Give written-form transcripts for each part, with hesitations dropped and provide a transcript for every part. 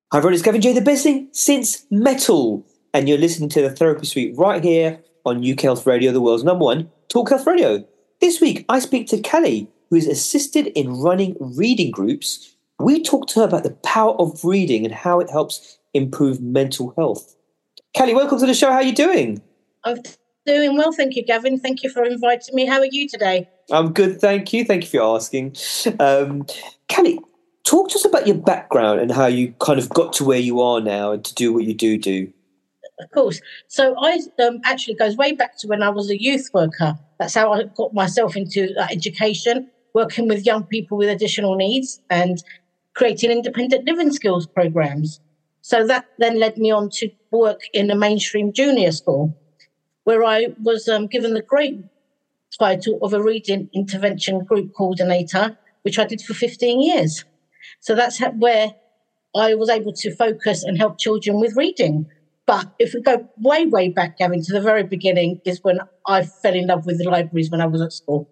Hi everyone, it's Gavin J, the best thing since metal. And you're listening to the Therapy Suite right here on UK Health Radio, the world's number one talk health radio. This week, I speak to Kelly, who is assisted in running reading groups. We talk to her about the power of reading and how it helps improve mental health. Kelly, welcome to the show. How are you doing? I'm doing well, thank you, Gavin. Thank you for inviting me. How are you today? I'm good, thank you. Thank you for asking. Kelly, talk to us about your background and how you kind of got to where you are now and to do what you do. Of course. So I actually goes way back to when I was a youth worker. That's how I got myself into education, working with young people with additional needs and creating independent living skills programs. So that then led me on to work in a mainstream junior school, where I was given the great title of a reading intervention group coordinator, which I did for 15 years. So that's where I was able to focus and help children with reading. But if we go way, way back, Gavin, to the very beginning is when I fell in love with the libraries when I was at school.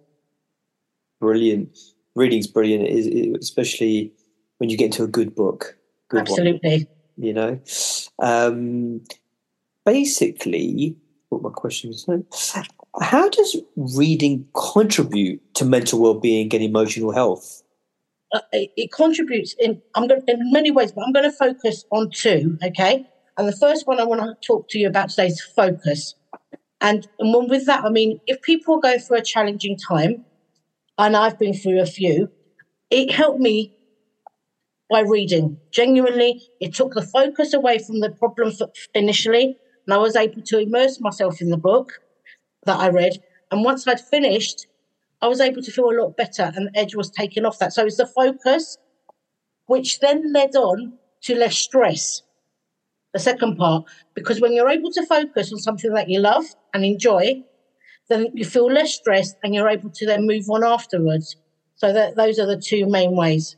Brilliant. Reading's brilliant, especially when you get into a good book. Absolutely. One, you know? Basically, what my question is, how does reading contribute to mental well-being and emotional health? It contributes in many ways, but I'm going to focus on two, okay? And the first one I want to talk to you about today is focus. And with that, I mean, if people are going through a challenging time, and I've been through a few, it helped me by reading. Genuinely, it took the focus away from the problem initially, and I was able to immerse myself in the book that I read. And once I'd finished, I was able to feel a lot better and the edge was taken off that. So it's the focus, which then led on to less stress, the second part, because when you're able to focus on something that you love and enjoy, then you feel less stressed and you're able to then move on afterwards. So those are the two main ways.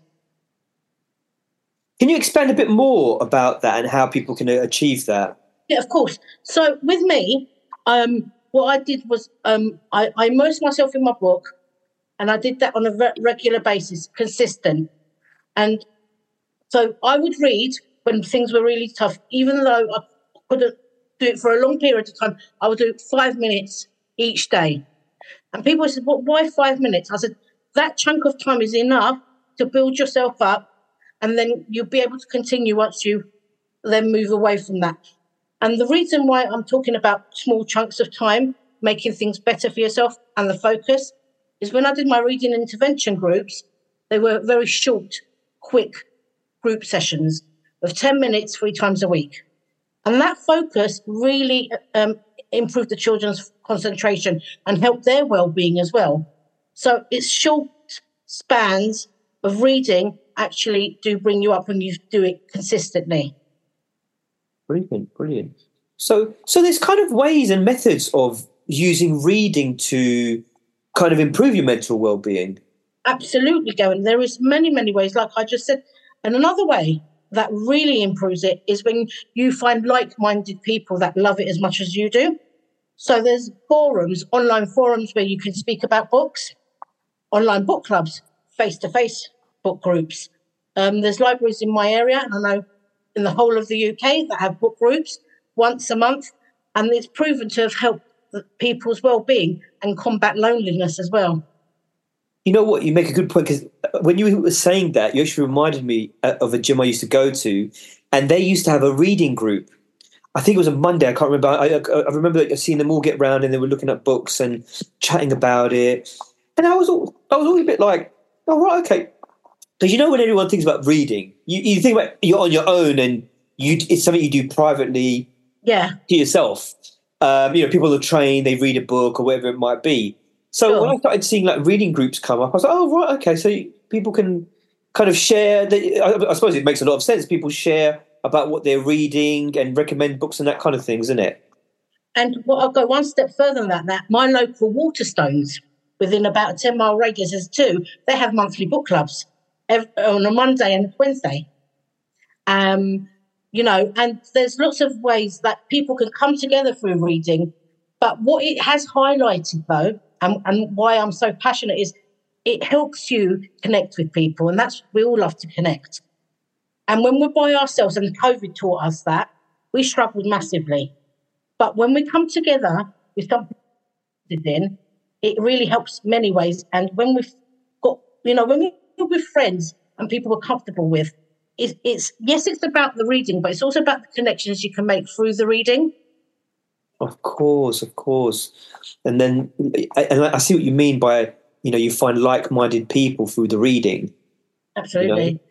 Can you expand a bit more about that and how people can achieve that? Yeah, of course. So with me, what I did was I immersed myself in my book, and I did that on a regular basis, consistent. And so I would read when things were really tough, even though I couldn't do it for a long period of time. I would do it 5 minutes each day. And people said, well, why 5 minutes? I said, that chunk of time is enough to build yourself up, and then you'll be able to continue once you then move away from that. And the reason why I'm talking about small chunks of time, making things better for yourself and the focus, is when I did my reading intervention groups, they were very short, quick group sessions of 10 minutes 3 times a week. And that focus really improved the children's concentration and helped their well-being as well. So it's short spans of reading actually do bring you up when you do it consistently. Brilliant. So there's kind of ways and methods of using reading to kind of improve your mental well-being. Absolutely, Gavin. There is many, many ways, like I just said. And another way that really improves it is when you find like-minded people that love it as much as you do. So there's forums, online forums where you can speak about books, online book clubs, face-to-face book groups. There's libraries in my area, and I know in the whole of the UK that have book groups once a month, and it's proven to have helped people's well-being and combat loneliness as well. You know what? You make a good point, because when you were saying that, you actually reminded me of a gym I used to go to, and they used to have a reading group. I think it was a Monday. I can't remember. I remember seeing them all get round and they were looking at books and chatting about it. And I was all a bit like, oh, right, okay. Because when everyone thinks about reading, you think about you're on your own and it's something you do privately to yourself. People are trained, they read a book or whatever it might be. So when I started seeing like reading groups come up, I was like, oh, right, okay. So people can kind of share. I suppose it makes a lot of sense. People share about what they're reading and recommend books and that kind of thing, isn't it? And I'll go one step further than that. My local Waterstones, within about a 10-mile radius, there's 2. They have monthly book clubs on a Monday and a Wednesday. And there's lots of ways that people can come together through reading. But what it has highlighted, though, and why I'm so passionate, is it helps you connect with people. And we all love to connect. And when we're by ourselves, and COVID taught us that, we struggled massively. But when we come together with something in, it really helps many ways. And when we've got, when we're with friends and people we're comfortable with, it's about the reading, but it's also about the connections you can make through the reading. Of course. And then, and I see what you mean by, you find like-minded people through the reading. Absolutely.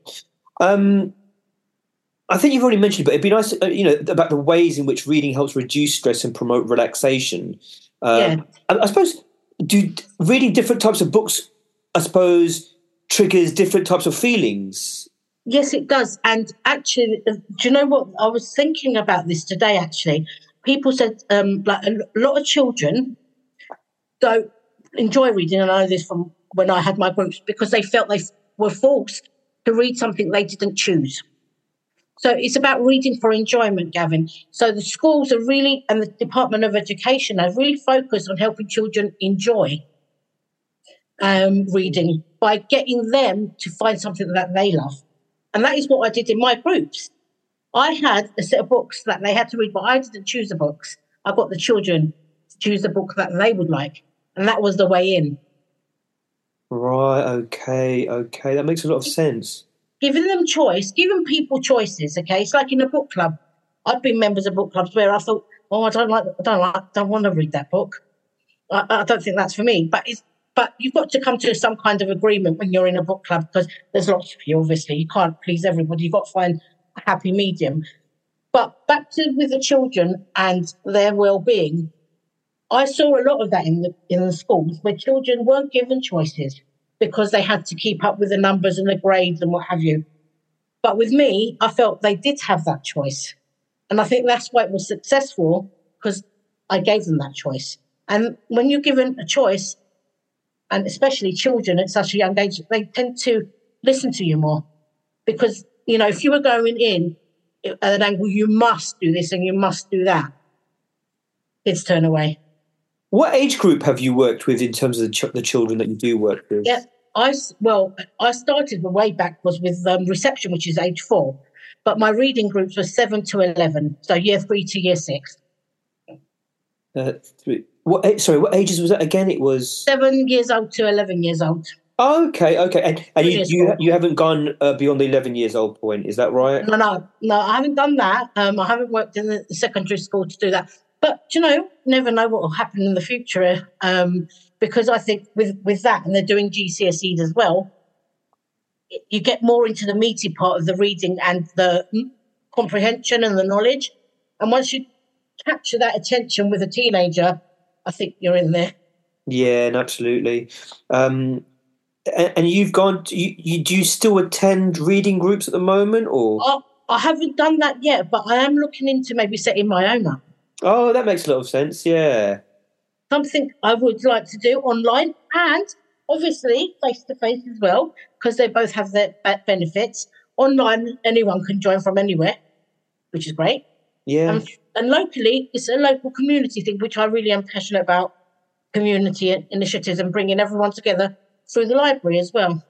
I think you've already mentioned, but it'd be nice, about the ways in which reading helps reduce stress and promote relaxation. I suppose, do reading different types of books, triggers different types of feelings? Yes, it does. And actually, do you know what? I was thinking about this today, actually. People said like a lot of children don't enjoy reading, and I know this from when I had my groups, because they felt they were forced to read something they didn't choose. So it's about reading for enjoyment, Gavin. So the schools are really, and the Department of Education are really focused on helping children enjoy reading by getting them to find something that they love. And that is what I did in my groups. I had a set of books that they had to read, but I didn't choose the books. I got the children to choose the book that they would like. And that was the way in. Right, okay. That makes a lot of sense. Giving them choice, giving people choices, okay? It's like in a book club. I've been members of book clubs where I thought, I don't want to read that book. I don't think that's for me. But you've got to come to some kind of agreement when you're in a book club, because there's lots of you, obviously. You can't please everybody. You've got to find a happy medium. But back to with the children and their well-being, I saw a lot of that in the schools where children weren't given choices because they had to keep up with the numbers and the grades and what have you. But with me, I felt they did have that choice. And I think that's why it was successful, because I gave them that choice. And when you're given a choice, and especially children at such a young age, they tend to listen to you more. Because, if you were going in at an angle, you must do this and you must do that, kids turn away. What age group have you worked with in terms of the children that you do work with? Yeah, I started way back was with reception, which is age 4. But my reading groups were 7 to 11, so year 3 to year 6. What ages was that again? It was 7 years old to 11 years old. Oh, okay. And you haven't gone beyond the 11 years old point, is that right? No, I haven't done that. I haven't worked in the secondary school to do that. But, never know what will happen in the future, because I think with that, and they're doing GCSEs as well, you get more into the meaty part of the reading and the comprehension and the knowledge. And once you capture that attention with a teenager, I think you're in there. Yeah, absolutely. And you've gone. Do you still attend reading groups at the moment, or? I haven't done that yet, but I am looking into maybe setting my own up. Oh, that makes a lot of sense. Yeah, something I would like to do online, and obviously face to face as well, because they both have their benefits. Online, anyone can join from anywhere, which is great. Yeah. And locally, it's a local community thing, which I really am passionate about. Community initiatives and bringing everyone together through the library as well.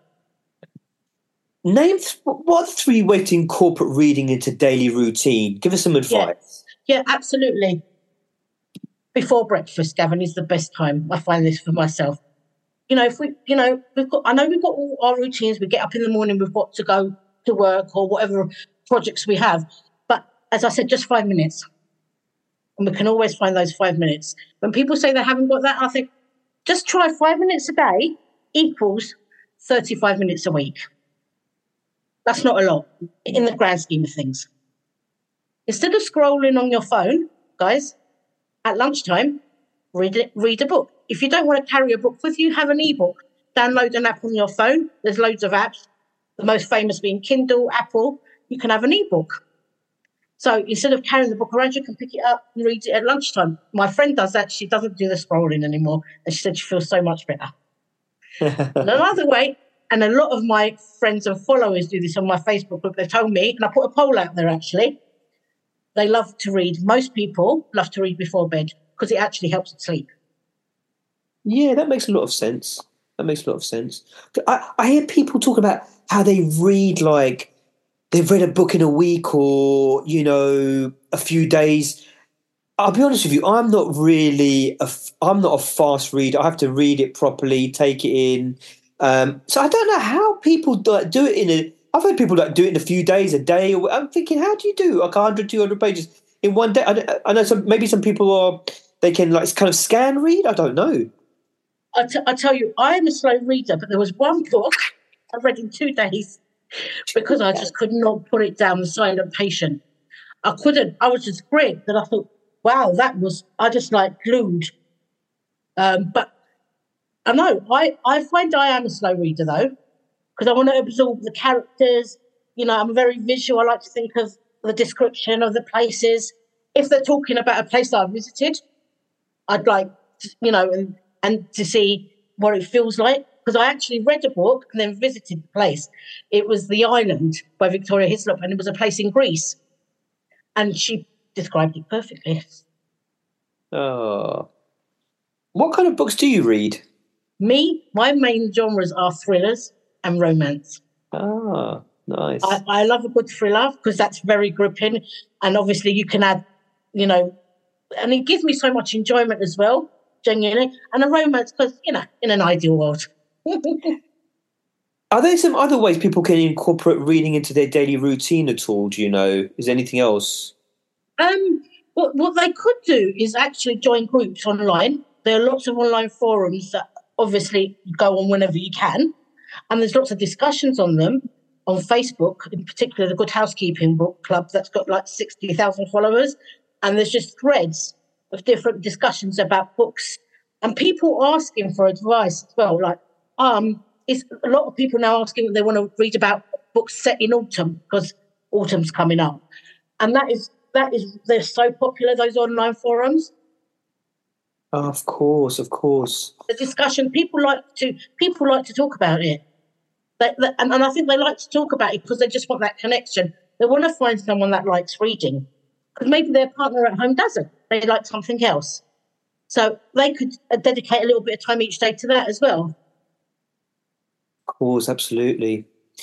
Name what 3 ways to incorporate reading into daily routine. Give us some advice. Yeah, absolutely. Before breakfast, Gavin, is the best time. I find this for myself. If we, we've got all our routines. We get up in the morning. We've got to go to work or whatever projects we have. But as I said, just 5 minutes. And we can always find those 5 minutes. When people say they haven't got that, I think just try 5 minutes a day equals 35 minutes a week. That's not a lot in the grand scheme of things. Instead of scrolling on your phone, guys, at lunchtime, read a book. If you don't want to carry a book with you, have an ebook. Download an app on your phone. There's loads of apps, the most famous being Kindle, Apple. You can have an ebook. So instead of carrying the book around, you can pick it up and read it at lunchtime. My friend does that. She doesn't do the scrolling anymore. And she said she feels so much better. And another way, and a lot of my friends and followers do this on my Facebook group, they told me, and I put a poll out there actually, they love to read. Most people love to read before bed because it actually helps them sleep. Yeah, that makes a lot of sense. I hear people talk about how they read like they've read a book in a week or, a few days. I'll be honest with you, I'm not a fast reader. I have to read it properly, take it in. So I don't know how people do it I've heard people do it in a few days, a day. I'm thinking, how do you do like 100, 200 pages in one day? I know maybe some people they can like kind of scan read. I don't know. I tell you, I am a slow reader, but there was one book I read in 2 days because I just could not put it down, The Silent Patient. I couldn't. I was just great that I thought, wow, I just like glued. But I know, I find I am a slow reader though, because I want to absorb the characters. I'm very visual. I like to think of the description of the places. If they're talking about a place that I've visited, I'd like, and to see what it feels like. Because I actually read a book and then visited the place. It was The Island by Victoria Hislop, and it was a place in Greece. And she described it perfectly. Oh. What kind of books do you read? My main genres are thrillers and romance. Ah, nice. I love a good thriller because that's very gripping. And obviously you can add, and it gives me so much enjoyment as well, genuinely. And a romance because, in an ideal world. Are there some other ways people can incorporate reading into their daily routine at all? Do you know? Is there anything else? What they could do is actually join groups online. There are lots of online forums that obviously go on whenever you can. And there's lots of discussions on them on Facebook, in particular the Good Housekeeping Book Club that's got like 60,000 followers. And there's just threads of different discussions about books and people asking for advice as well. Like, it's a lot of people now asking that they want to read about books set in autumn because autumn's coming up. And they're so popular, those online forums. Of course. The discussion, people like to talk about it. And I think they like to talk about it because they just want that connection. They want to find someone that likes reading because maybe their partner at home doesn't. They like something else. So they could dedicate a little bit of time each day to that as well. Of course, absolutely.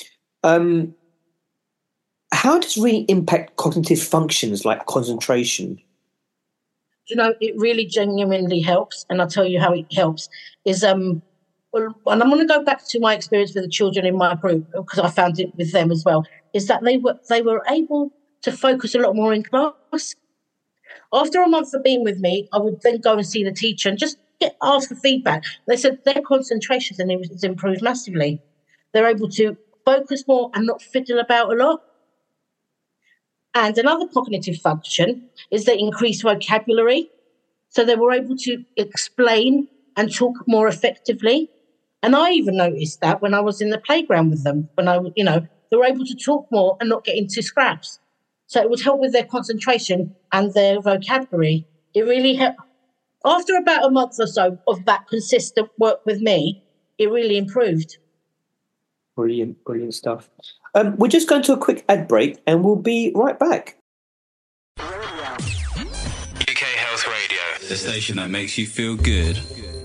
How does reading impact cognitive functions like concentration? It really genuinely helps. And I'll tell you how it helps is, and I'm going to go back to my experience with the children in my group because I found it with them as well, is that they were able to focus a lot more in class. After a month of being with me, I would then go and see the teacher and just ask for feedback. They said their concentration is improved massively. They're able to focus more and not fiddle about a lot. And another cognitive function is the increased vocabulary. So they were able to explain and talk more effectively. And I even noticed that when I was in the playground with them, when they were able to talk more and not get into scraps. So it would help with their concentration and their vocabulary. It really helped. After about a month or so of that consistent work with me, it really improved. Brilliant stuff. We're just going to a quick ad break and we'll be right back. UK Health Radio, the station that makes you feel good.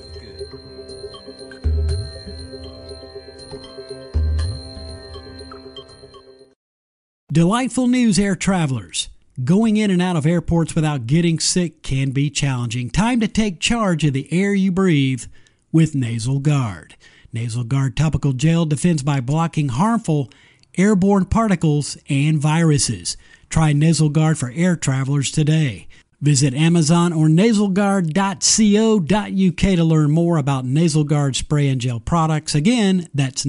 Delightful news, air travelers. Going in and out of airports without getting sick can be challenging. Time to take charge of the air you breathe with Nasal Guard. Nasal Guard topical gel defends by blocking harmful airborne particles and viruses. Try Nasal Guard for air travelers today. Visit Amazon or nasalguard.co.uk to learn more about Nasal Guard spray and gel products. Again, that's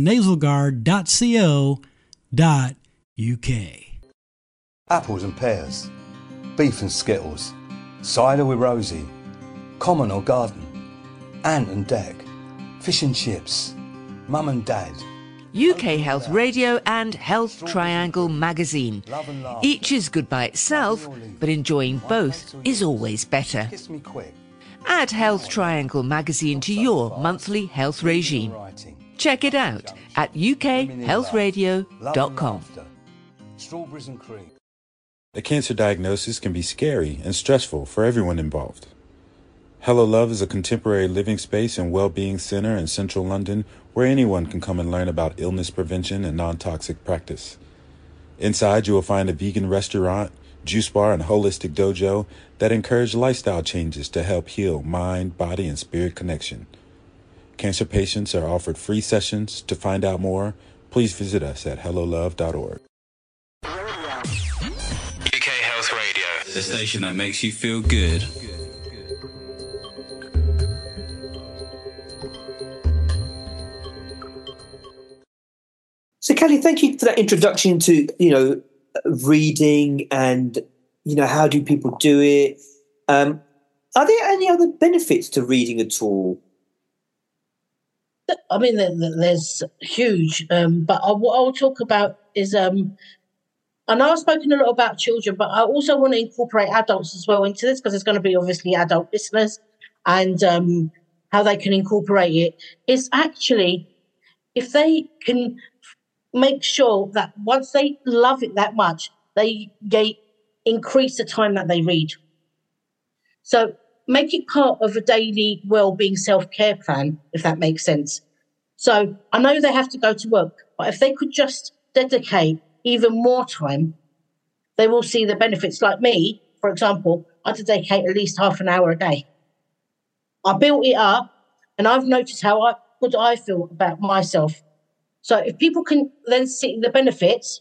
nasalguard.co.uk. Apples and pears, beef and skittles, cider with Rosie, common or garden, ant and deck, fish and chips, mum and dad. UK Health Radio and Health Triangle magazine. Each is good by itself, but enjoying both is always better. Add Health Triangle magazine to your monthly health regime. Check it out at ukhealthradio.com. Strawberries and cream. A cancer diagnosis can be scary and stressful for everyone involved. Hello Love is a contemporary living space and well-being center in central London where anyone can come and learn about illness prevention and non-toxic practice. Inside, you will find a vegan restaurant, juice bar, and holistic dojo that encourage lifestyle changes to help heal mind, body, and spirit connection. Cancer patients are offered free sessions. To find out more, please visit us at hellolove.org. UK Health Radio, the station that makes you feel good. So, Kelly, thank you for that introduction to, reading and, how do people do it? Are there any other benefits to reading at all? I mean, there's huge, but what I'll talk about is, I know I've spoken a lot about children, but I also want to incorporate adults as well into this, because there's going to be obviously adult listeners, and how they can incorporate it is actually, if they can make sure that once they love it that much, they increase the time that they read. So make it part of a daily well-being self-care plan, if that makes sense. So I know they have to go to work, but if they could just dedicate even more time, they will see the benefits. Like me, for example, I dedicate at least half an hour a day. I built it up, and I've noticed how good I feel about myself. So if people can then see the benefits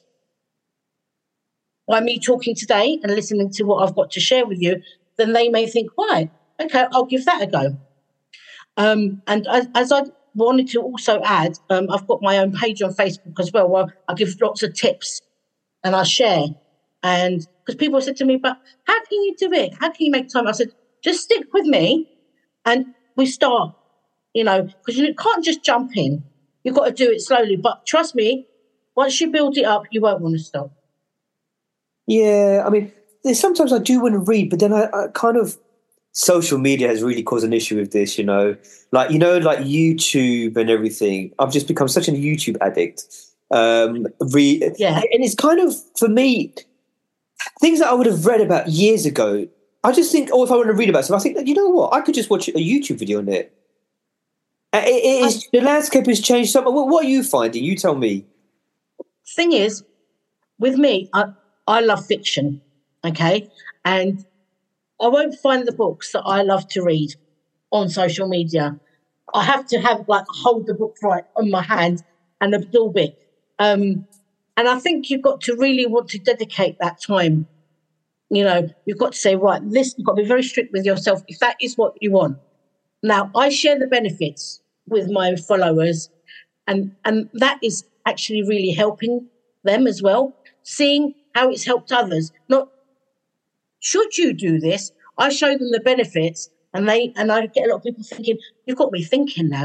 by me talking today and listening to what I've got to share with you, then they may think, why? Okay, I'll give that a go. And as I wanted to also add, I've got my own page on Facebook as well, where I give lots of tips and I share. And because people said to me, but how can you do it? How can you make time? I said, just stick with me and we start, because you can't just jump in. You've got to do it slowly. But trust me, once you build it up, you won't want to stop. Yeah, I mean, there's sometimes I do want to read, but then I kind of, social media has really caused an issue with this, like YouTube and everything. I've just become such a YouTube addict. And it's kind of, for me, things that I would have read about years ago, I just think, if I want to read about something, I think, you know what, I could just watch a YouTube video on it. The landscape has changed so much. What are you finding? You tell me. Thing is, with me, I love fiction, okay? And I won't find the books that I love to read on social media. I have to hold the book right on my hand and absorb it. And I think you've got to really want to dedicate that time. You've got to say, right, you've got to be very strict with yourself if that is what you want. Now, I share the benefits with my followers, and that is actually really helping them as well, seeing how it's helped others. Not, should you do this? I show them the benefits, and I get a lot of people thinking, you've got me thinking now,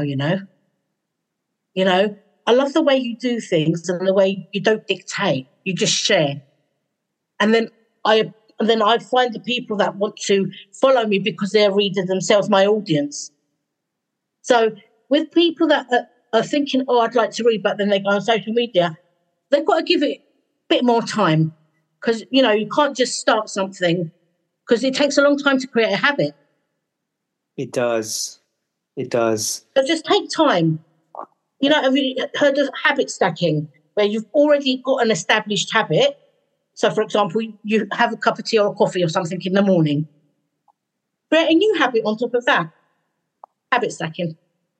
I love the way you do things and the way you don't dictate, you just share. And then I find the people that want to follow me because they're readers themselves, my audience. So with people that are thinking, I'd like to read, but then they go on social media, they've got to give it a bit more time, because, you can't just start something, because it takes a long time to create a habit. It does. So just take time. Have you heard of habit stacking, where you've already got an established habit? So, for example, you have a cup of tea or a coffee or something in the morning. Create a new habit on top of that. Habit stacking.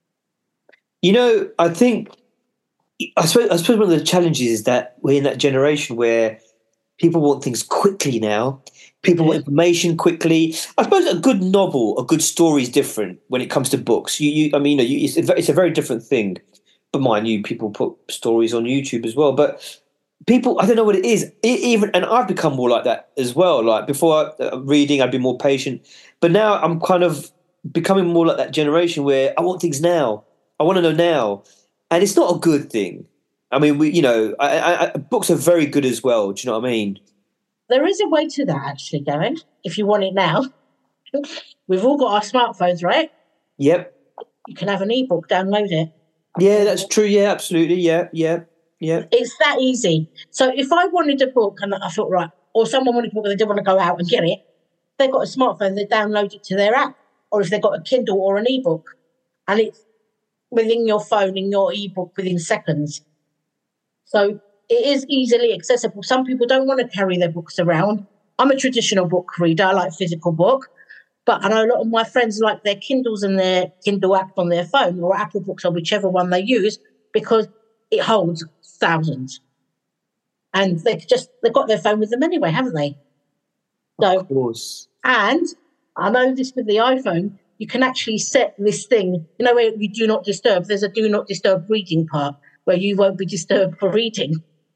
I suppose one of the challenges is that we're in that generation where people want things quickly now. People want information quickly. I suppose a good novel, a good story is different when it comes to books. It's a very different thing. But mind you, people put stories on YouTube as well. But people, I don't know what it is. And I've become more like that as well. Like before reading, I'd be more patient. But now I'm kind of becoming more like that generation where I want things now. I want to know now. And it's not a good thing. I mean, books are very good as well. Do you know what I mean? There is a way to that, actually, Gavin, if you want it now. We've all got our smartphones, right? Yep. You can have an ebook, download it. Yeah, that's true. Yeah, absolutely. Yeah. It's that easy. So if I wanted a book and I thought, right, or someone wanted a book and they didn't want to go out and get it, they've got a smartphone, they download it to their app. Or if they've got a Kindle or an ebook, and it's within your phone in your ebook within seconds. So it is easily accessible. Some people don't want to carry their books around. I'm a traditional book reader. I like physical book. But I know a lot of my friends like their Kindles and their Kindle app on their phone, or Apple Books, or whichever one they use, because it holds thousands. And they've got their phone with them anyway, haven't they? So, of course. And I know this with the iPhone, you can actually set this thing, where you do not disturb. There's a do not disturb reading part where you won't be disturbed for reading.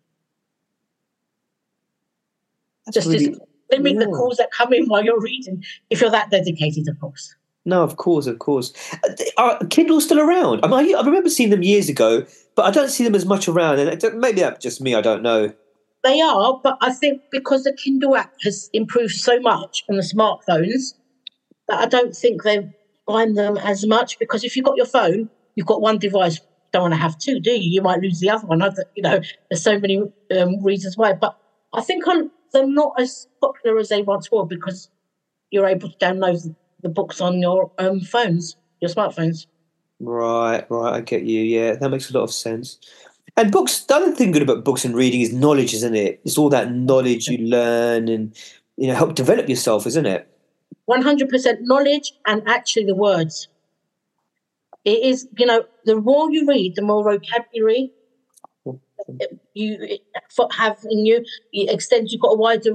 That's Just really, limit the calls that come in while you're reading, if you're that dedicated, of course. No, of course. Are Kindles still around? I remember seeing them years ago, but I don't see them as much around. And maybe that's just me. I don't know. They are, but I think because the Kindle app has improved so much on the smartphones, that I don't think they find them as much. Because if you've got your phone, you've got one device. You don't want to have two, do you? You might lose the other one. There's so many reasons why. But I think they're not as popular as they once were because you're able to download the books on your phones, your smartphones. Right. I get you. Yeah, that makes a lot of sense. And books, the other thing good about books and reading is knowledge, isn't it? It's all that knowledge you learn and, help develop yourself, isn't it? 100% knowledge and actually the words. It is, the more you read, the more vocabulary you have in you. It extends, you've got a wider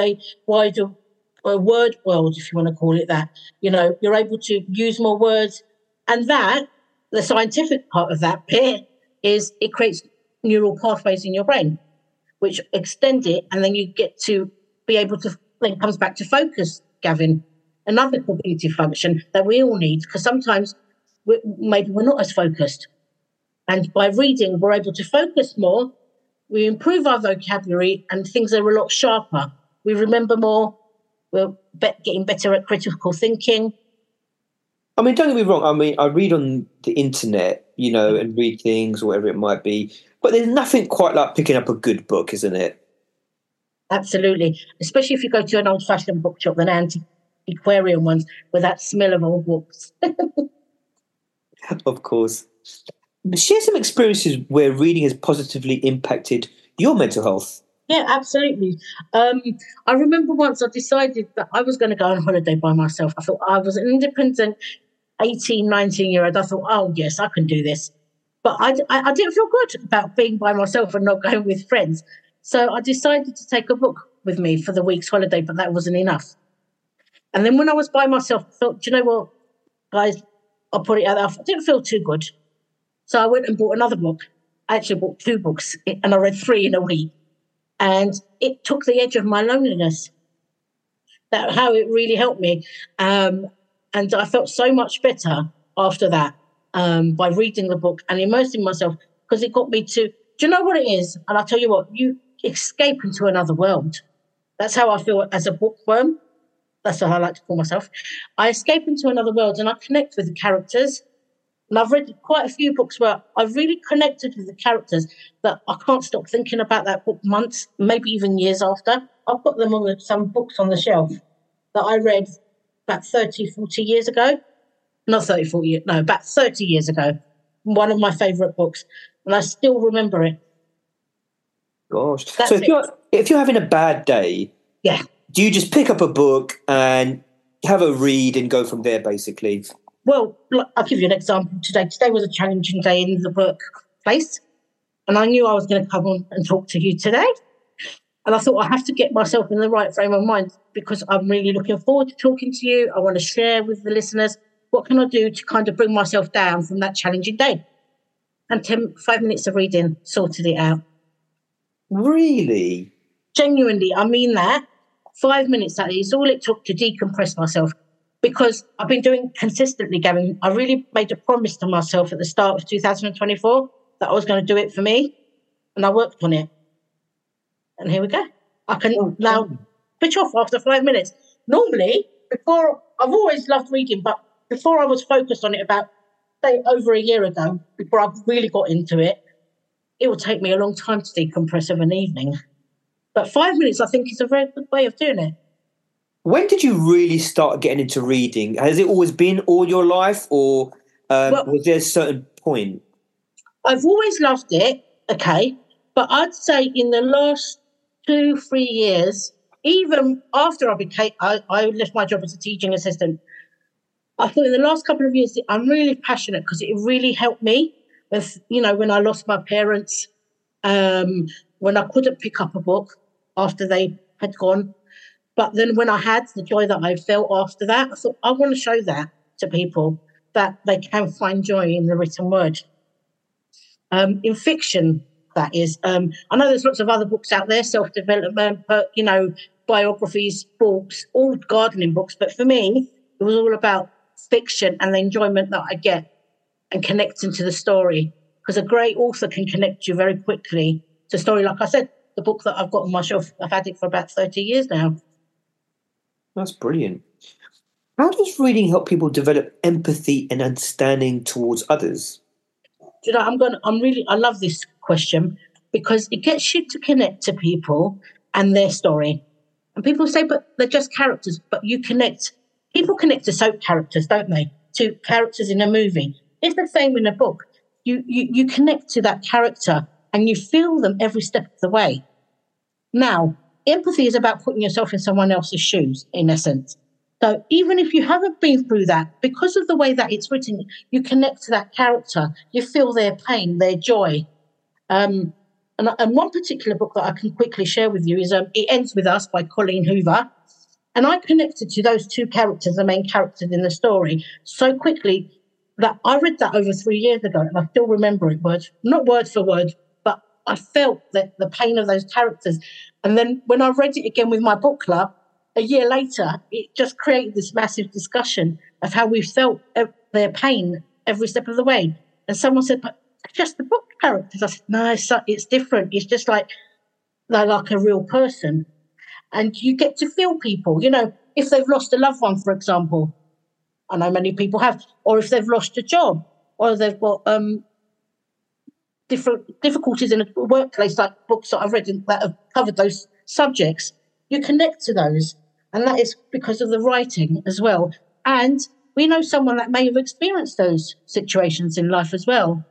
word world, if you want to call it that. You're able to use more words. And that, the scientific part of that bit, is it creates neural pathways in your brain, which extend it, and then you get to be able to, then comes back to focus, Gavin, another cognitive function that we all need, because sometimes maybe we're not as focused. And by reading, we're able to focus more, we improve our vocabulary, and things are a lot sharper. We remember more, we're getting better at critical thinking. Don't get me wrong. I read on the internet, and read things or whatever it might be. But there's nothing quite like picking up a good book, isn't it? Absolutely. Especially if you go to an old-fashioned bookshop, an antiquarian ones, with that smell of old books. Of course. Share some experiences where reading has positively impacted your mental health. Yeah, absolutely. I remember once I decided that I was going to go on holiday by myself. I thought I was an independent 18, 19-year-old. I thought, oh, yes, I can do this. But I didn't feel good about being by myself and not going with friends. So I decided to take a book with me for the week's holiday, but that wasn't enough. And then when I was by myself, I thought, do you know what, guys, I'll put it out there. I didn't feel too good. So I went and bought another book. I actually bought 2 books, and I read 3 in a week. And it took the edge of my loneliness. That's how it really helped me. And I felt so much better after that by reading the book and immersing myself, because it got me to, do you know what it is? And I'll tell you what, you escape into another world. That's how I feel as a bookworm. That's what I like to call myself. I escape into another world and I connect with the characters. And I've read quite a few books where I've really connected with the characters that I can't stop thinking about that book months, maybe even years after. I've got them on some books on the shelf that I read about 30, 40 years ago. Not 30, 40 years, no, about 30 years ago. One of my favourite books. And I still remember it. Gosh. So if you're having a bad day, yeah, do you just pick up a book and have a read and go from there, basically? Well, I'll give you an example today. Today was a challenging day in the workplace, and I knew I was going to come on and talk to you today. And I thought I have to get myself in the right frame of mind, because I'm really looking forward to talking to you. I want to share with the listeners what can I do to kind of bring myself down from that challenging day. And 5 minutes of reading sorted it out. Really? Genuinely, I mean that. 5 minutes, that is all it took to decompress myself. Because I've been doing consistently, Gavin. I really made a promise to myself at the start of 2024 that I was going to do it for me. And I worked on it. And here we go. I can now switch off after 5 minutes. Normally, I've always loved reading, but before I was focused on it about, say, over a year ago, before I really got into it, it would take me a long time to decompress of an evening. But 5 minutes, I think, is a very good way of doing it. When did you really start getting into reading? Has it always been all your life, or was there a certain point? I've always loved it, okay, But I'd say in the last 2-3 years, even after I left my job as a teaching assistant, I thought in the last couple of years, I'm really passionate because it really helped me with, when I lost my parents, when I couldn't pick up a book after they had gone. But then when I had the joy that I felt after that, I thought I want to show that to people, that they can find joy in the written word. In fiction, that is. I know there's lots of other books out there, self-development, biographies, books, all gardening books. But for me, it was all about fiction and the enjoyment that I get and connecting to the story. Because a great author can connect you very quickly to story. Like I said, the book that I've got on my shelf, I've had it for about 30 years now. That's brilliant. How does reading help people develop empathy and understanding towards others? I love this question because it gets you to connect to people and their story. And people say, but they're just characters. But people connect to soap characters, don't they? To characters in a movie. It's the same in a book. You connect to that character and you feel them every step of the way. Now, empathy is about putting yourself in someone else's shoes, in essence. So even if you haven't been through that, because of the way that it's written, you connect to that character. You feel their pain, their joy. And one particular book that I can quickly share with you is It Ends With Us by Colleen Hoover. And I connected to those two characters, the main characters in the story, so quickly that I read that over 3 years ago and I still remember it, not word for word, but I felt the pain of those characters. And then when I read it again with my book club, a year later, it just created this massive discussion of how we felt their pain every step of the way. And someone said, but it's just the book characters. I said, no, it's different. It's just like they're like a real person. And you get to feel people, if they've lost a loved one, for example. I know many people have. Or if they've lost a job, or they've got different difficulties in a workplace, like books that I've read that have covered those subjects. You connect to those. And that is because of the writing as well. And we know someone that may have experienced those situations in life as well.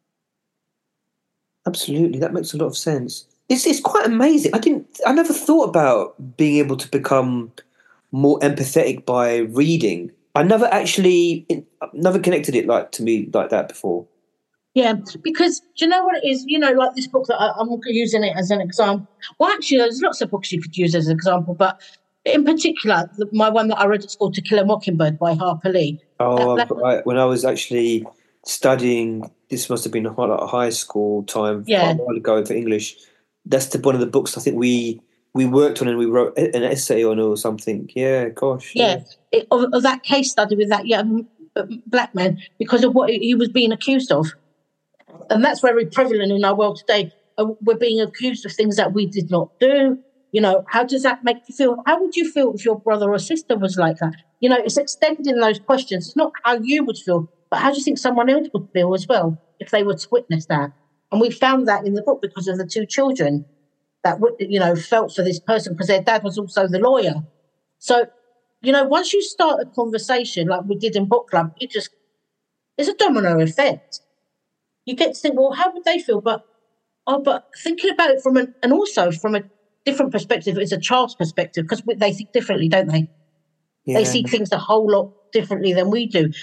Absolutely. That makes a lot of sense. It's quite amazing. I never thought about being able to become more empathetic by reading. I never connected it to me like that before. Yeah, because do you know what it is? Like this book that I'm using it as an example. Well, actually, there's lots of books you could use as an example, but in particular, my one that I read at school, To Kill a Mockingbird by Harper Lee. When I was actually studying, this must have been a high school time, quite a while ago for English. That's one of the books I think we worked on and we wrote an essay on or something. Yeah, gosh. Yeah, of that case study with that young black man because of what he was being accused of. And that's very prevalent in our world today. We're being accused of things that we did not do. How does that make you feel? How would you feel if your brother or sister was like that? It's extending those questions. It's not how you would feel, but how do you think someone else would feel as well if they were to witness that? And we found that in the book because of the two children that, felt for this person because their dad was also the lawyer. So, once you start a conversation like we did in book club, it's a domino effect. You get to think, well, how would they feel? But thinking about it from a different perspective, it's a child's perspective because they think differently, don't they? Yeah. They see things a whole lot differently than we do.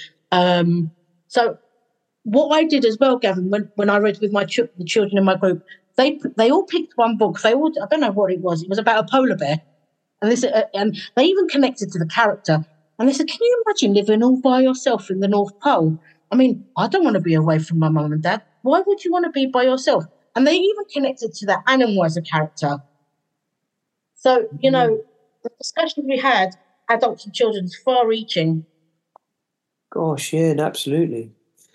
So what I did as well, Gavin, when I read with the children in my group, they all picked one book. I don't know what it was. It was about a polar bear, and they even connected to the character. And they said, "Can you imagine living all by yourself in the North Pole? I mean, I don't want to be away from my mum and dad. Why would you want to be by yourself?" And they even connected to that animal as a character. So, the discussion we had, adults and children, is far-reaching. Gosh, yeah, absolutely.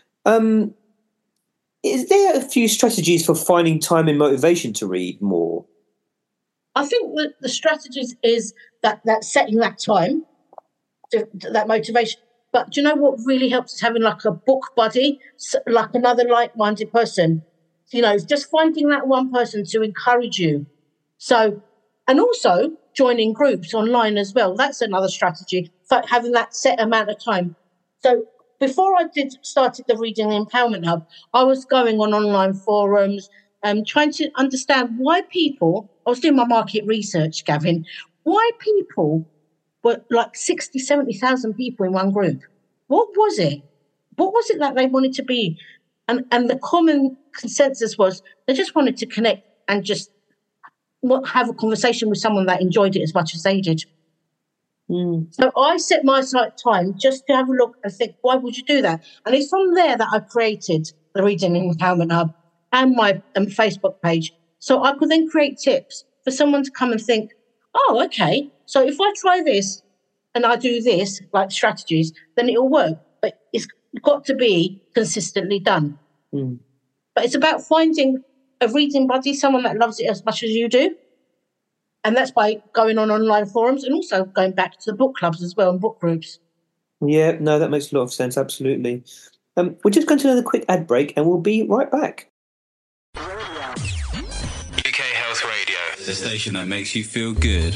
Is there a few strategies for finding time and motivation to read more? I think that the strategies is that setting that time, that motivation. But do you know what really helps is having like a book buddy, like another like-minded person. Just finding that one person to encourage you. So, and also joining groups online as well. That's another strategy, for having that set amount of time. So before I started the Reading Empowerment Hub, I was going on online forums, trying to understand why people, I was doing my market research, Gavin, why people were like 60, 70,000 people in one group. What was it? What was it that they wanted to be? And the common consensus was they just wanted to connect and just have a conversation with someone that enjoyed it as much as they did. So I set my time just to have a look and think, why would you do that? And it's from there that I created the Reading Empowerment Hub and my Facebook page. So I could then create tips for someone to come and think, oh, okay, so if I try this and I do this, like strategies, then it'll work. But it's got to be consistently done. But it's about finding a reading buddy, someone that loves it as much as you do. And that's by going on online forums and also going back to the book clubs as well and book groups. Yeah, no, that makes a lot of sense. Absolutely. We're just going to another quick ad break and we'll be right back. UK Health Radio, the station that makes you feel good.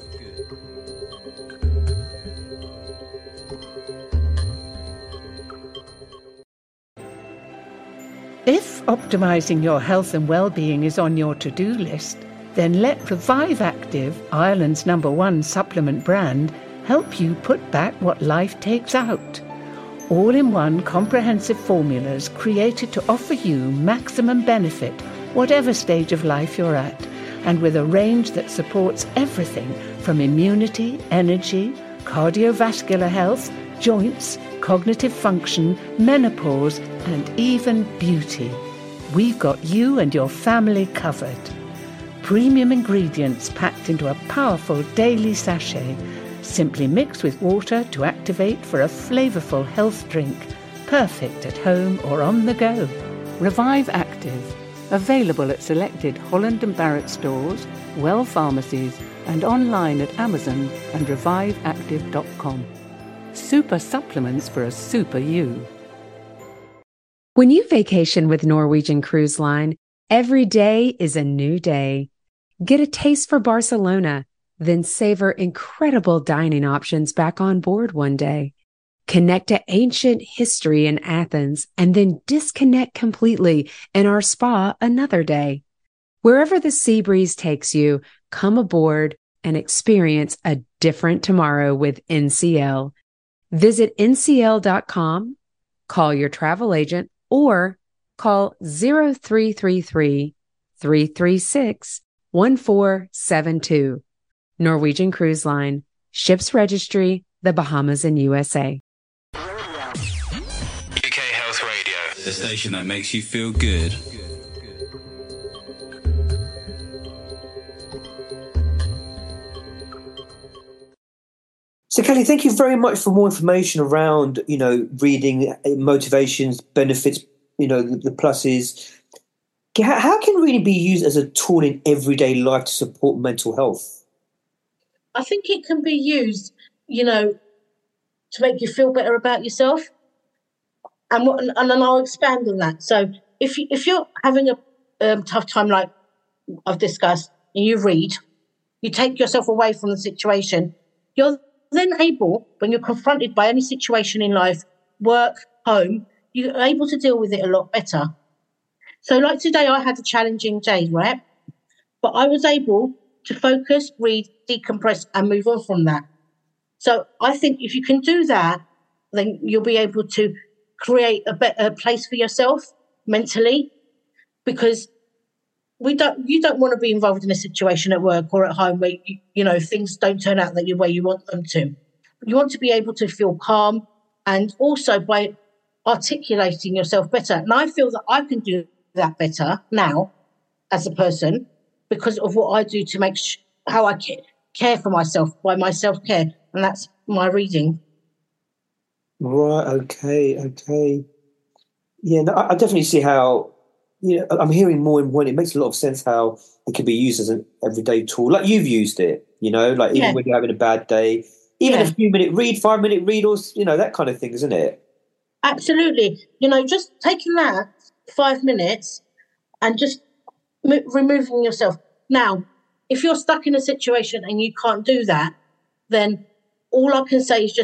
If optimising your health and well-being is on your to-do list, then let Revive Active, Ireland's #1 supplement brand, help you put back what life takes out. All-in-one comprehensive formulas created to offer you maximum benefit, whatever stage of life you're at, and with a range that supports everything from immunity, energy, cardiovascular health, joints, cognitive function, menopause, and even beauty. We've got you and your family covered. Premium ingredients packed into a powerful daily sachet, simply mix with water to activate for a flavourful health drink, perfect at home or on the go. Revive Active, available at selected Holland & Barrett stores, Well pharmacies, and online at Amazon and reviveactive.com. Super supplements for a super you. When you vacation with Norwegian Cruise Line, every day is a new day. Get a taste for Barcelona, then savor incredible dining options back on board one day. Connect to ancient history in Athens and then disconnect completely in our spa another day. Wherever the sea breeze takes you, come aboard and experience a different tomorrow with NCL. Visit ncl.com, call your travel agent, or call 0333-336-1472. Norwegian Cruise Line, Ships Registry, the Bahamas and USA. UK Health Radio, the station that makes you feel good. So, Kelly, thank you very much for more information around, reading, motivations, benefits, the pluses. How can reading be used as a tool in everyday life to support mental health? I think it can be used, to make you feel better about yourself. And then I'll expand on that. So if you're having a tough time, like I've discussed, and you read, you take yourself away from the situation, you're then able, when you're confronted by any situation in life, work, home, you're able to deal with it a lot better. So like today, I had a challenging day, right? But I was able to focus, read, decompress, and move on from that. So I think if you can do that, then you'll be able to create a better place for yourself mentally, because you don't want to be involved in a situation at work or at home where things don't turn out the way you want them to. You want to be able to feel calm, and also by articulating yourself better. And I feel that I can do that better now as a person because of what I do to make how I care for myself by my self-care, and that's my reading. Right. Okay. Yeah. No, I definitely see how. I'm hearing more and more. It makes a lot of sense how it can be used as an everyday tool, like you've used it. Even when you're having a bad day, even a few minute read, 5 minute read, or that kind of thing, isn't it? Absolutely. Just taking that 5 minutes and just removing yourself. Now, if you're stuck in a situation and you can't do that, then all I can say is just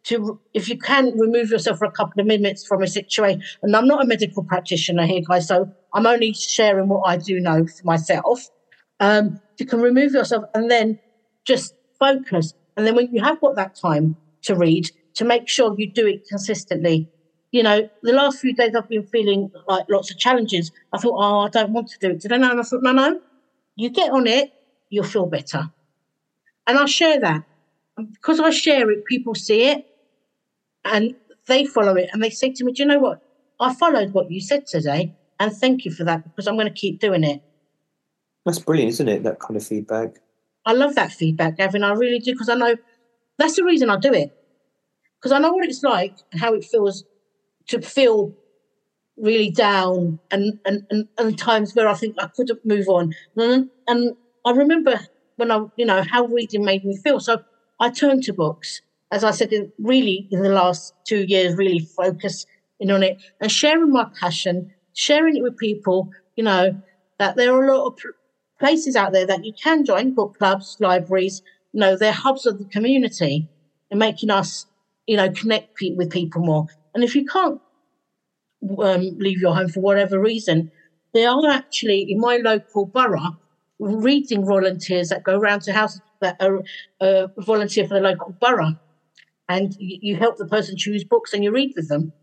if you can, remove yourself for a couple of minutes from a situation. And I'm not a medical practitioner here, guys, so I'm only sharing what I do know for myself. You can remove yourself and then just focus. And then when you have got that time to read, to make sure you do it consistently. You know, the last few days I've been feeling like lots of challenges. I thought, I don't want to do it today. And I thought, no, you get on it, you'll feel better. And I share that. And because I share it, people see it and they follow it. And they say to me, do you know what? I followed what you said today. And thank you for that, because I'm going to keep doing it. That's brilliant, isn't it? That kind of feedback. I love that feedback, Gavin. I really do, because I know that's the reason I do it. Because I know what it's like and how it feels to feel really down and times where I think I couldn't move on. And I remember when how reading made me feel. So I turned to books, as I said, in the last 2 years, really focusing on it and sharing my passion, sharing it with people, that there are a lot of places out there that you can join, book clubs, libraries, they're hubs of the community and making us, connect with people more. And if you can't leave your home for whatever reason, there are actually, in my local borough, reading volunteers that go around to houses that are volunteer for the local borough. And you help the person choose books and you read with them.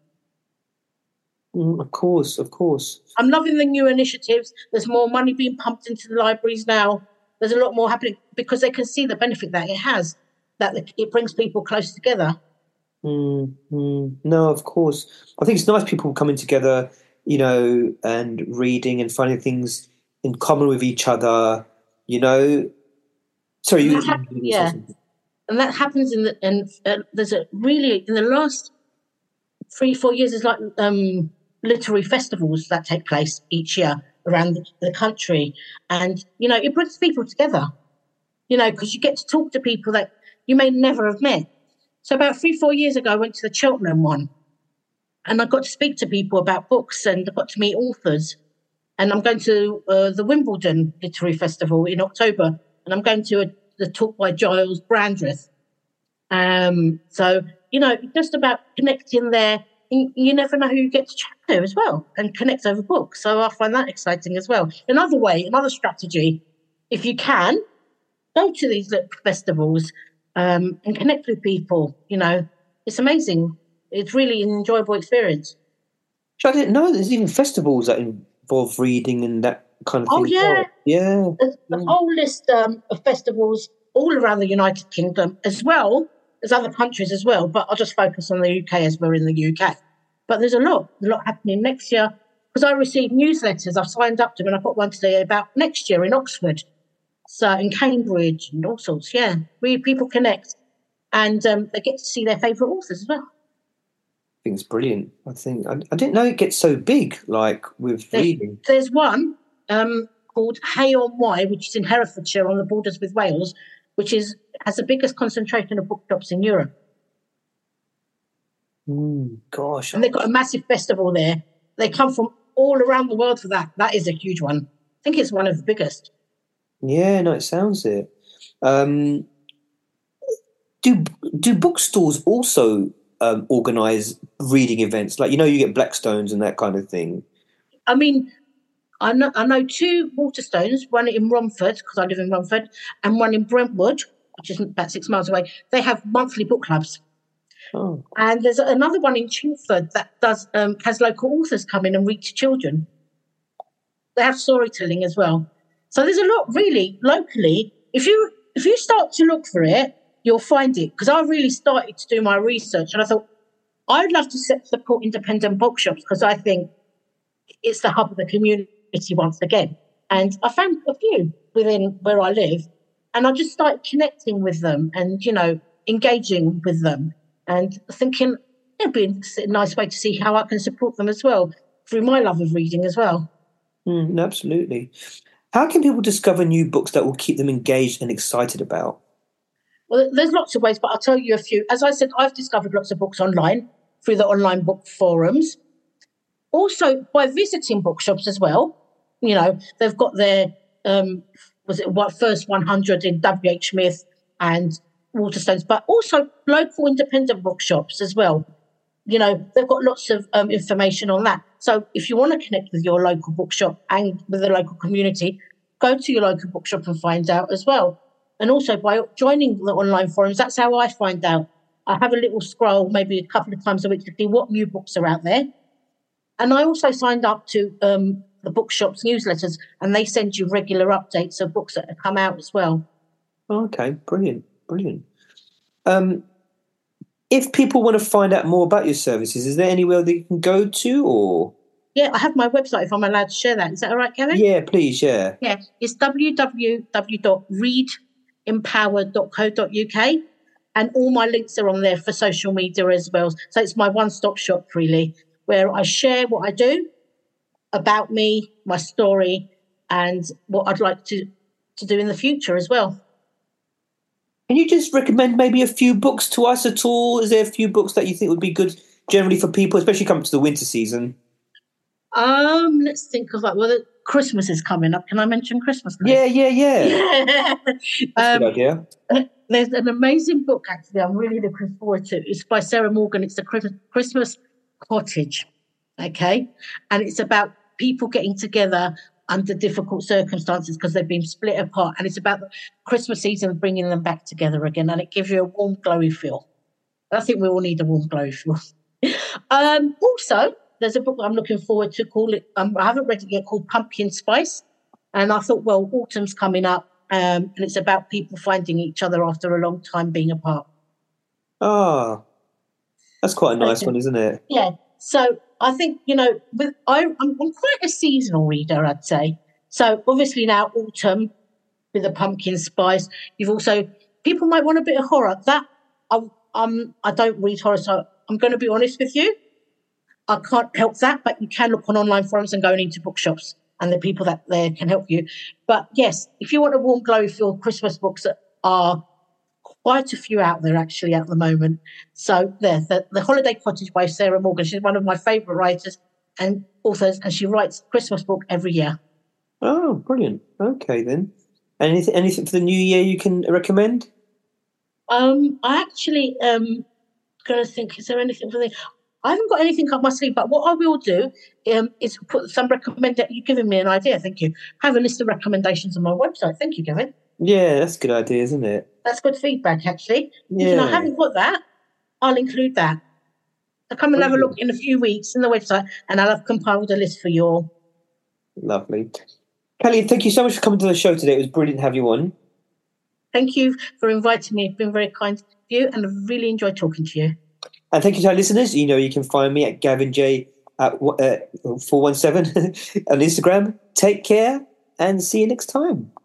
Of course. I'm loving the new initiatives. There's more money being pumped into the libraries now. There's a lot more happening because they can see the benefit that it has, that it brings people close together. No, of course. I think it's nice people coming together, and reading and finding things in common with each other, Sorry, yeah. And that happens in the last 3-4 years, there's like literary festivals that take place each year around the country. And, it brings people together, because you get to talk to people that you may never have met. So about 3-4 years ago, I went to the Cheltenham one and I got to speak to people about books and I got to meet authors. And I'm going to the Wimbledon Literary Festival in October and I'm going to the talk by Giles Brandreth. So, just about connecting there. You never know who you get to chat to as well and connect over books. So I find that exciting as well. Another strategy, if you can, go to these festivals and connect with people. It's amazing. It's really an enjoyable experience. I didn't know there's even festivals that involve reading and that kind of thing. Oh, yeah. Yeah. There's a whole list of festivals all around the United Kingdom as well as other countries as well, but I'll just focus on the UK as we're in the UK. But there's a lot happening next year because I receive newsletters. I've signed up to them and I've got one today about next year in Oxford, so in Cambridge and all sorts. Yeah, really people connect and they get to see their favourite authors as well. I think it's brilliant. I didn't know it gets so big, like with reading. There's one called Hay on Wye, which is in Herefordshire on the borders with Wales, which has the biggest concentration of bookshops in Europe. Gosh. And they've got a massive festival there. They come from all around the world for that. That is a huge one. I think it's one of the biggest. Yeah, no, it sounds it. Do bookstores also organise reading events? Like, you get Blackstones and that kind of thing. I mean, I know 2 Waterstones, one in Romford, because I live in Romford, and one in Brentwood, which is about 6 miles away. They have monthly book clubs. Oh. And there's another one in Chingford that has local authors come in and read to children. They have storytelling as well. So there's a lot really locally. If you start to look for it, you'll find it. Because I really started to do my research and I thought, I'd love to support independent bookshops because I think it's the hub of the community once again. And I found a few within where I live and I just started connecting with them and, engaging with them and thinking it'd be a nice way to see how I can support them as well through my love of reading as well. Absolutely. How can people discover new books that will keep them engaged and excited about? Well, there's lots of ways, but I'll tell you a few. As I said, I've discovered lots of books online through the online book forums. Also, by visiting bookshops as well. They've got their, first 100 in W.H. Smith and Waterstones, but also local independent bookshops as well. You know, they've got lots of information on that. So if you want to connect with your local bookshop and with the local community, go to your local bookshop and find out as well. And also by joining the online forums, that's how I find out. I have a little scroll maybe a couple of times a week to see what new books are out there. And I also signed up to the bookshop's newsletters, and they send you regular updates of books that have come out as well. Okay, brilliant. If people want to find out more about your services, is there anywhere they can go to, or? Yeah, I have my website if I'm allowed to share that. Is that all right, Kevin? Yeah, please, yeah. Yeah, it's www.readempower.co.uk, and all my links are on there for social media as well. So it's my one-stop shop, really, where I share what I do, about me, my story, and what I'd like to do in the future as well. Can you just recommend maybe a few books to us at all? Is there a few books that you think would be good generally for people, especially coming to the winter season? Let's think of that. Well, Christmas is coming up. Can I mention Christmas now? Yeah. That's a good idea. There's an amazing book, actually, I'm really looking forward to. It's by Sarah Morgan. It's the Christmas Cottage, okay? And it's about people getting together under difficult circumstances because they've been split apart. And it's about the Christmas season bringing them back together again. And it gives you a warm, glowy feel. I think we all need a warm, glowy feel. Also, there's a book I'm looking forward to call it, I haven't read it yet, called Pumpkin Spice. And I thought, well, autumn's coming up, and it's about people finding each other after a long time being apart. Oh, that's quite a nice one, isn't it? Yeah. So I think, you know, I'm quite a seasonal reader, I'd say. So obviously now autumn with the Pumpkin Spice. You've also, people might want a bit of horror. That I don't read horror, so I'm going to be honest with you. I can't help that, but you can look on online forums and go into bookshops, and the people that there can help you. But yes, if you want a warm, glowy feel Christmas books, that are quite a few out there actually at the moment. So there, the Holiday Cottage by Sarah Morgan. She's one of my favourite writers and authors, and she writes Christmas book every year. Oh, brilliant. Okay then. Anything for the new year you can recommend? I actually going to think, is there anything for the... I haven't got anything up my sleeve, but what I will do is put some you've given me an idea, thank you. Have a list of recommendations on my website. Thank you, Kevin. Yeah, that's a good idea, isn't it? That's good feedback, actually. Yeah. If I haven't got that, I'll include that. I'll come and have a look in a few weeks in the website, and I'll have compiled a list for you all. Lovely. Kelly, thank you so much for coming to the show today. It was brilliant to have you on. Thank you for inviting me. It's been very kind of you, and I've really enjoyed talking to you. And thank you to our listeners. You know, you can find me at GavinJ at 417 on Instagram. Take care and see you next time.